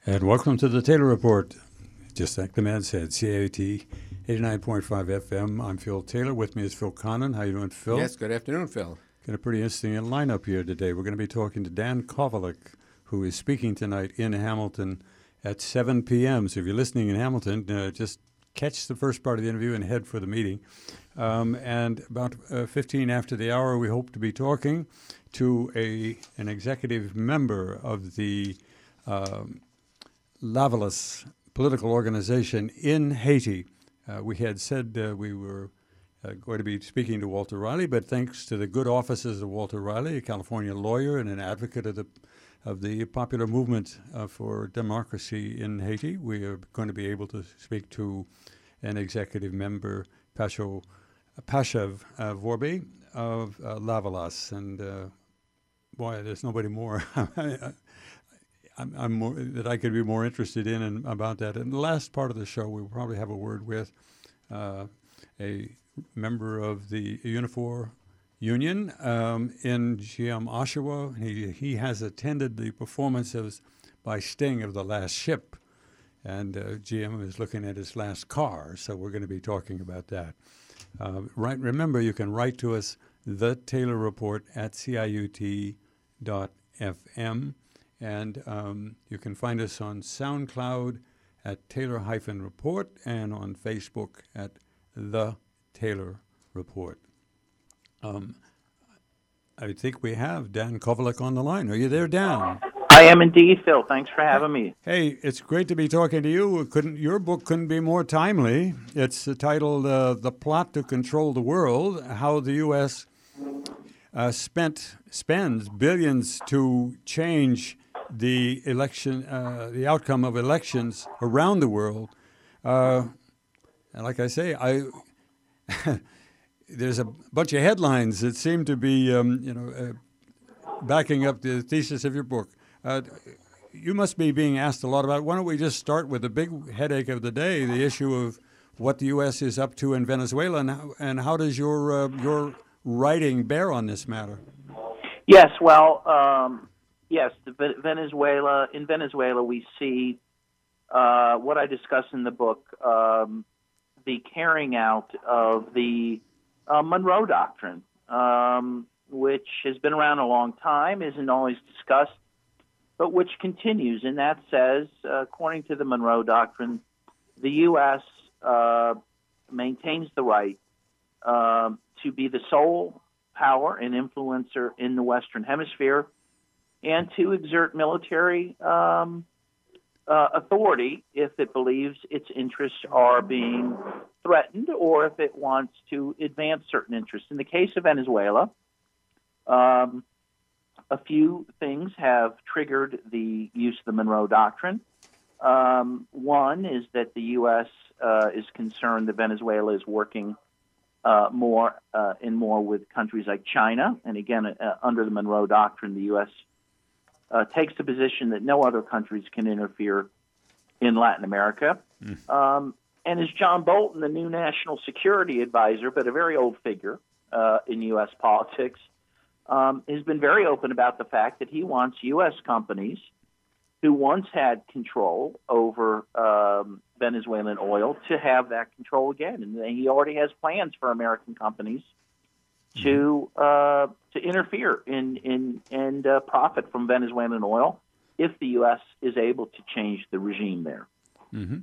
And welcome to the Taylor Report. Just like the man said, CIUT 89.5 FM. I'm Phil Taylor. With me is Phil Connon. How you doing, Phil? Yes, good afternoon, Phil. Got a pretty interesting lineup here today. We're going to be talking to Dan Kovalik, who is speaking tonight in Hamilton at 7 p.m. So if you're listening in Hamilton, just catch the first part of the interview and head for the meeting. And about 15 after the hour, we hope to be talking to an executive member of the Lavalas political organization in Haiti. We had said we were going to be speaking to Walter Riley, but thanks to the good offices of Walter Riley, a California lawyer and an advocate of the popular movement for democracy in Haiti, we are going to be able to speak to an executive member, Pashev Vorbe of Lavalas. And boy, there's nobody more I'm more, that I could be more interested in and about that. In the last part of the show, we will probably have a word with a member of the Unifor Union in GM Oshawa. He has attended the performances by Sting of The Last Ship, and GM is looking at his last car, so we're going to be talking about that. Remember, you can write to us, The Taylor Report at CIUT.FM. And you can find us on SoundCloud at Taylor-Report and on Facebook at The Taylor Report. I think we have Dan Kovalik on the line. Are you there, Dan? I am indeed, Phil. Thanks for having me. Hey, it's great to be talking to you. Your book couldn't be more timely. It's titled The Plot to Control the World, How the U.S. Spends billions to change the the outcome of elections around the world. And like I say, there's a bunch of headlines that seem to be, backing up the thesis of your book. You must be being asked a lot about it. Why don't we just start with the big headache of the day, the issue of what the U.S. is up to in Venezuela, and how does your writing bear on this matter? Yes, well, yes, in Venezuela, we see what I discuss in the book, the carrying out of the Monroe Doctrine, which has been around a long time, isn't always discussed, but which continues. And that says, according to the Monroe Doctrine, the U.S. Maintains the right to be the sole power and influencer in the Western Hemisphere, and to exert military authority if it believes its interests are being threatened or if it wants to advance certain interests. In the case of Venezuela, a few things have triggered the use of the Monroe Doctrine. One is that the U.S. Is concerned that Venezuela is working more with countries like China. And again, under the Monroe Doctrine, the U.S. Takes the position that no other countries can interfere in Latin America. And as John Bolton, the new national security advisor, but a very old figure in U.S. politics, has been very open about the fact that he wants U.S. companies who once had control over Venezuelan oil to have that control again. And he already has plans for American companies to interfere and profit from Venezuelan oil if the U.S. is able to change the regime there. Mm-hmm.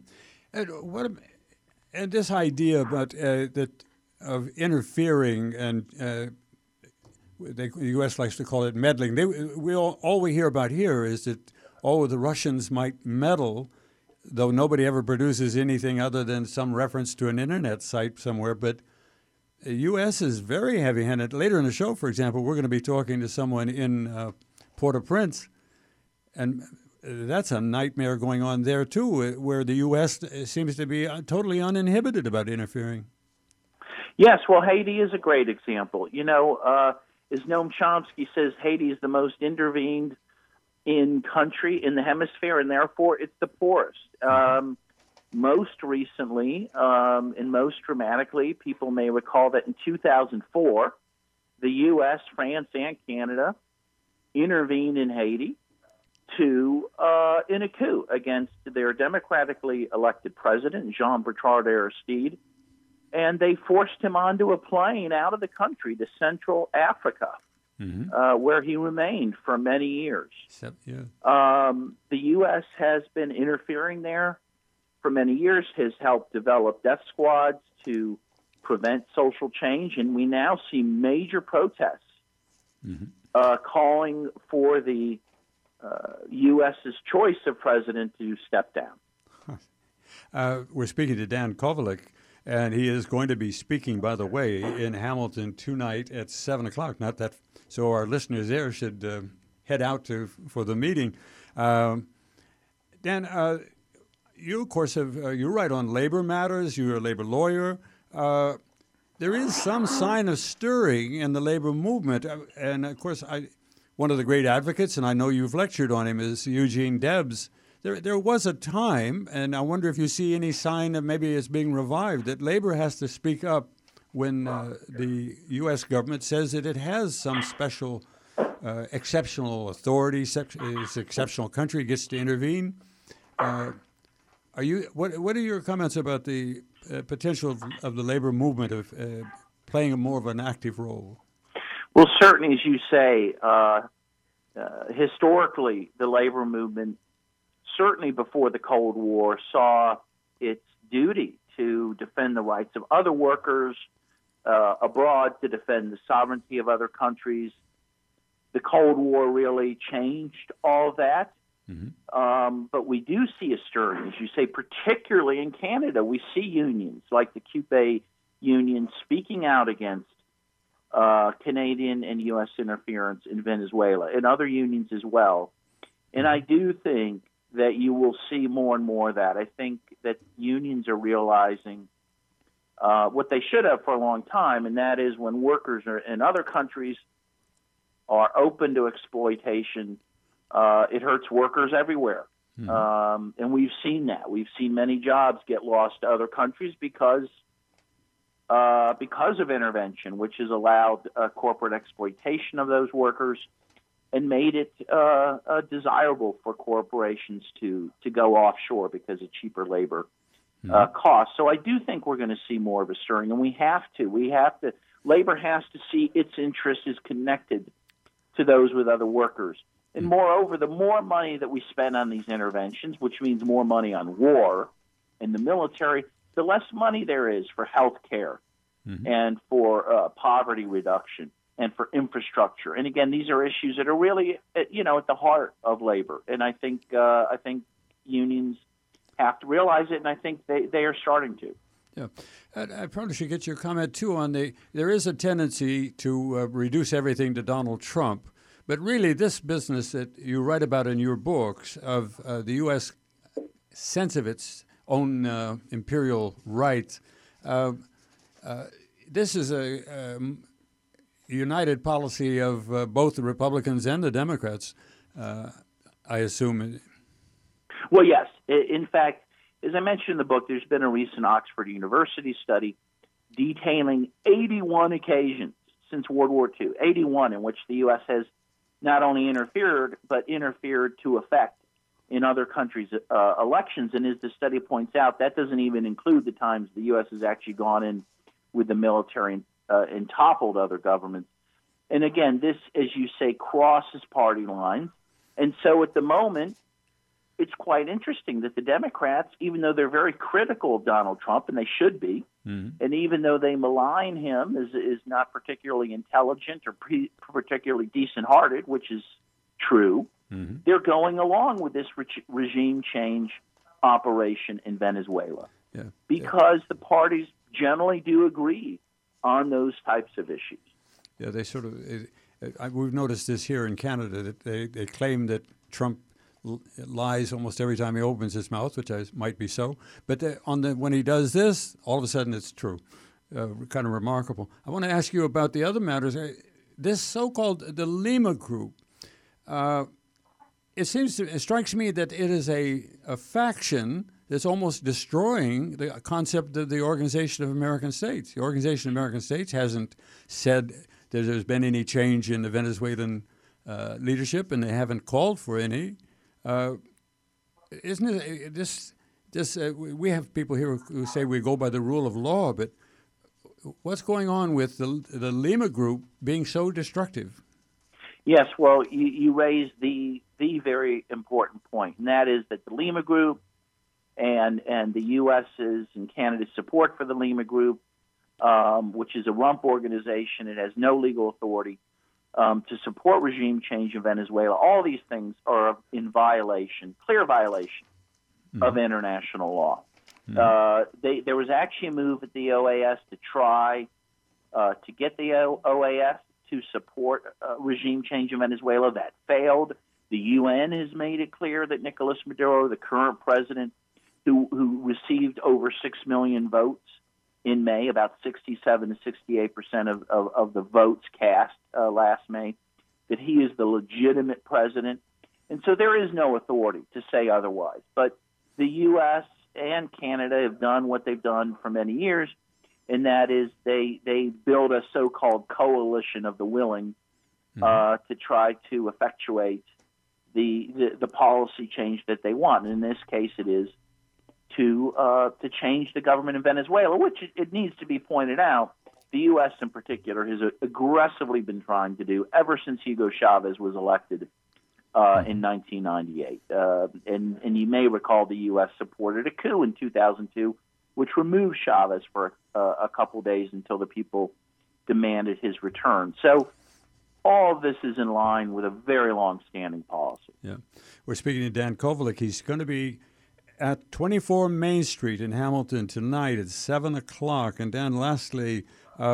And this idea about of interfering, and the U.S. likes to call it meddling. All we hear about here is that the Russians might meddle, though nobody ever produces anything other than some reference to an internet site somewhere. But the U.S. is very heavy-handed. Later in the show, for example, we're going to be talking to someone in Port-au-Prince, and that's a nightmare going on there, too, where the U.S. seems to be totally uninhibited about interfering. Yes, well, Haiti is a great example. As Noam Chomsky says, Haiti is the most intervened in country in the hemisphere, and therefore it's the poorest. Most recently, and most dramatically, people may recall that in 2004, the U.S., France, and Canada intervened in Haiti in a coup against their democratically elected president, Jean-Bertrand Aristide, and they forced him onto a plane out of the country to Central Africa, where he remained for many years. The U.S. has been interfering there for many years, has helped develop death squads to prevent social change, and we now see major protests calling for the U.S.'s choice of president to step down. We're speaking to Dan Kovalik, and he is going to be speaking, by the way, in Hamilton tonight at 7 o'clock. Not that, so our listeners there should head out for the meeting. Dan, you, of course, you write on labor matters. You're a labor lawyer. There is some sign of stirring in the labor movement. And, of course, one of the great advocates, and I know you've lectured on him, is Eugene Debs. There was a time, and I wonder if you see any sign of maybe it's being revived, that labor has to speak up when the U.S. government says that it has some special, exceptional authority, this exceptional country gets to intervene. What are your comments about the potential of the labor movement of playing more of an active role? Well, certainly, as you say, historically, the labor movement, certainly before the Cold War, saw its duty to defend the rights of other workers abroad, to defend the sovereignty of other countries. The Cold War really changed all of that. But we do see a stirring, as you say, particularly in Canada. We see unions like the CUPE union speaking out against Canadian and U.S. interference in Venezuela, and other unions as well. And I do think that you will see more and more of that. I think that unions are realizing what they should have for a long time, and that is when workers in other countries are open to exploitation, it hurts workers everywhere. And we've seen that. We've seen many jobs get lost to other countries because of intervention, which has allowed corporate exploitation of those workers and made it desirable for corporations to go offshore because of cheaper labor costs. So I do think we're going to see more of a stirring, and we have to. Labor has to see its interest is connected to those with other workers. And moreover, the more money that we spend on these interventions, which means more money on war and the military, the less money there is for health care and for poverty reduction and for infrastructure. And again, these are issues that are really, at the heart of labor. And I think unions have to realize it, and I think they are starting to. Yeah, I probably should get your comment too on there is a tendency to reduce everything to Donald Trump. But really, this business that you write about in your books of the U.S. sense of its own imperial right, this is a united policy of both the Republicans and the Democrats, I assume. Well, yes. In fact, as I mentioned in the book, there's been a recent Oxford University study detailing 81 occasions since World War II, 81 in which the U.S. has not only interfered, but interfered to effect in other countries' elections. And as the study points out, that doesn't even include the times the U.S. has actually gone in with the military and toppled other governments. And again, this, as you say, crosses party lines. And so at the moment, it's quite interesting that the Democrats, even though they're very critical of Donald Trump, and they should be, and even though they malign him as is not particularly intelligent or particularly decent-hearted, which is true, they're going along with this regime change operation in Venezuela because the parties generally do agree on those types of issues. Yeah, they sort of we've noticed this here in Canada, that they claim that Trump lies almost every time he opens his mouth, which might be so. But when he does this, all of a sudden it's true. Kind of remarkable. I want to ask you about the other matters. This so-called the Lima Group. It strikes me that it is a faction that's almost destroying the concept of the Organization of American States. The Organization of American States hasn't said that there's been any change in the Venezuelan leadership, and they haven't called for any. Isn't it this? We have people here who say we go by the rule of law, but what's going on with the Lima Group being so destructive? Yes, well, you raised the very important point, and that is that the Lima Group and the U.S.'s and Canada's support for the Lima Group, which is a rump organization, it has no legal authority to support regime change in Venezuela. All these things are in violation, clear violation of international law. There was actually a move at the OAS to try to get the OAS to support regime change in Venezuela. That failed. The UN has made it clear that Nicolas Maduro, the current president, who received over 6 million votes in May, about 67 to 68% of the votes cast last May, that he is the legitimate president. And so there is no authority to say otherwise. But the U.S. and Canada have done what they've done for many years, and that is they build a so-called coalition of the willing to try to effectuate the policy change that they want. And in this case, it is to change the government in Venezuela, which it needs to be pointed out, the U.S. in particular has aggressively been trying to do ever since Hugo Chavez was elected in 1998. And you may recall the U.S. supported a coup in 2002, which removed Chavez for a couple days until the people demanded his return. So all of this is in line with a very long-standing policy. Yeah. We're speaking to Dan Kovalik. He's going to be at 24 Main Street in Hamilton tonight at 7 o'clock. And Dan, lastly,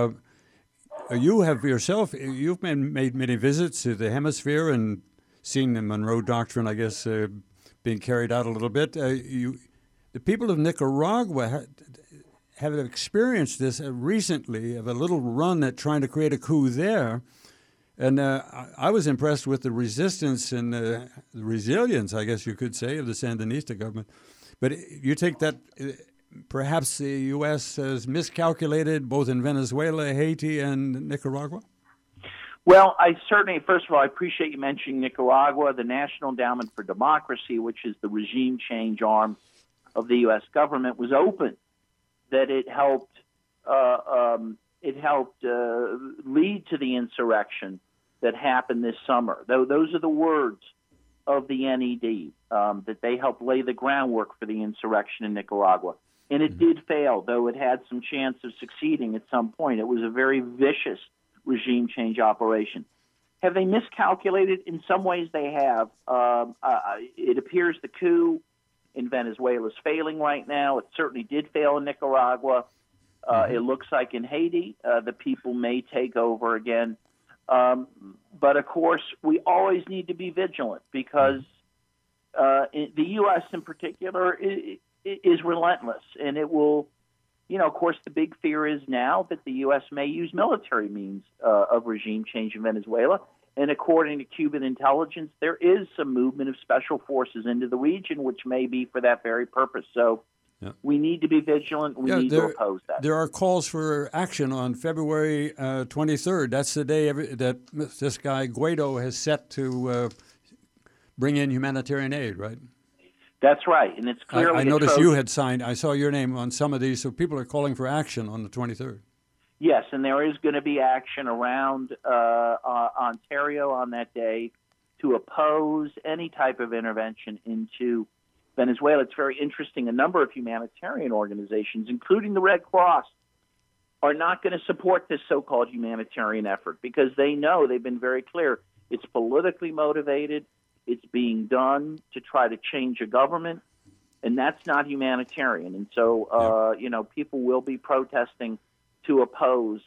you have yourself, you've made many visits to the hemisphere and seen the Monroe Doctrine, I guess, being carried out a little bit. The people of Nicaragua have experienced this recently, of a little run at trying to create a coup there. And I was impressed with the resistance and the resilience, I guess you could say, of the Sandinista government. But you take that perhaps the U.S. has miscalculated both in Venezuela, Haiti, and Nicaragua? Well, first of all, I appreciate you mentioning Nicaragua. The National Endowment for Democracy, which is the regime change arm of the U.S. government, was open that it helped lead to the insurrection that happened this summer. Those are the words of the NED, that they helped lay the groundwork for the insurrection in Nicaragua. And it did fail, though it had some chance of succeeding at some point. It was a very vicious regime change operation. Have they miscalculated? In some ways they have. It appears the coup in Venezuela is failing right now. It certainly did fail in Nicaragua. It looks like in Haiti, the people may take over again. But, of course, we always need to be vigilant because the U.S. in particular is relentless. And it will, of course, the big fear is now that the U.S. may use military means of regime change in Venezuela. And according to Cuban intelligence, there is some movement of special forces into the region, which may be for that very purpose. So we need to be vigilant. We need to oppose that. There are calls for action on February 23rd. That's the day that this guy Guaido has set to bring in humanitarian aid, right? That's right, and it's clearly. I noticed you had signed. I saw your name on some of these, so people are calling for action on the 23rd. Yes, and there is going to be action around Ontario on that day to oppose any type of intervention into Venezuela. It's very interesting. A number of humanitarian organizations, including the Red Cross, are not going to support this so-called humanitarian effort because they know, they've been very clear, it's politically motivated. It's being done to try to change a government, and that's not humanitarian. And so, people will be protesting to oppose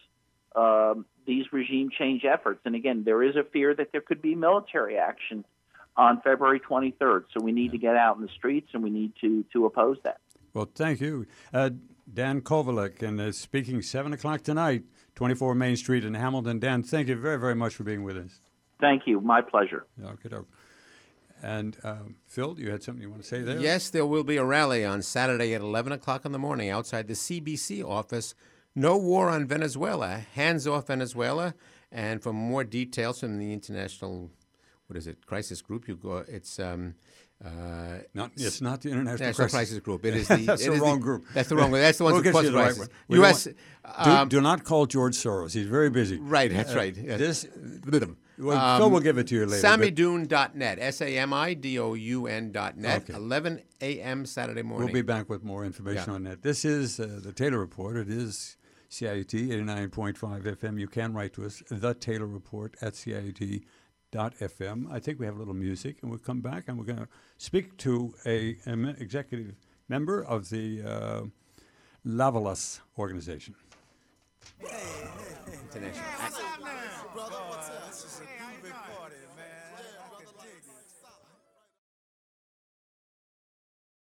these regime change efforts. And again, there is a fear that there could be military action on February 23rd. So we need to get out in the streets, and we need to oppose that. Well, thank you. Dan Kovalik, and speaking 7 o'clock tonight, 24 Main Street in Hamilton. Dan, thank you very, very much for being with us. Thank you. My pleasure. Okay. And Phil, you had something you want to say there? Yes, there will be a rally on Saturday at 11 o'clock in the morning outside the CBC office. No war on Venezuela, hands off Venezuela. And for more details from the International, crisis group, you go. It's It's not the International National Crisis. Crisis Group. It is the. That's it the is wrong group. That's the wrong group. That's the one We'll that get you causes the right crisis. one. We don't U.S. Do not call George Soros. He's very busy. Right. That's right. Yes. This, Well, Phil will give it to you later. Samidoun.net. SAMIDOUN.net. Okay. 11 a.m. Saturday morning. We'll be back with more information on that. This is the Taylor Report. It is CIUT 89.5 FM. You can write to us, The Taylor Report at CIUT.FM. I think we have a little music, and we'll come back, and we're going to speak to an executive member of the Lavalas organization. International.